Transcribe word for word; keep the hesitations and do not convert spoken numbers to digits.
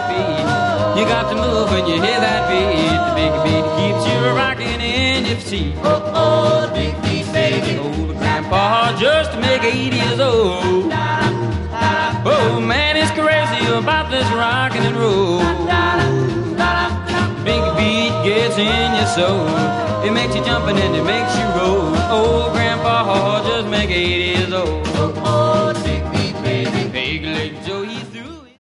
beat. You got to move when you hear that beat. The big beat keeps you rocking in your seat. Oh, oh, the big beat, baby. Old grandpa just to make eighty years old. Oh man, it's crazy about this rockin' and roll. Big beat gets in your soul. It makes you jump and it makes you roll. Old grandpa just make eighty years old.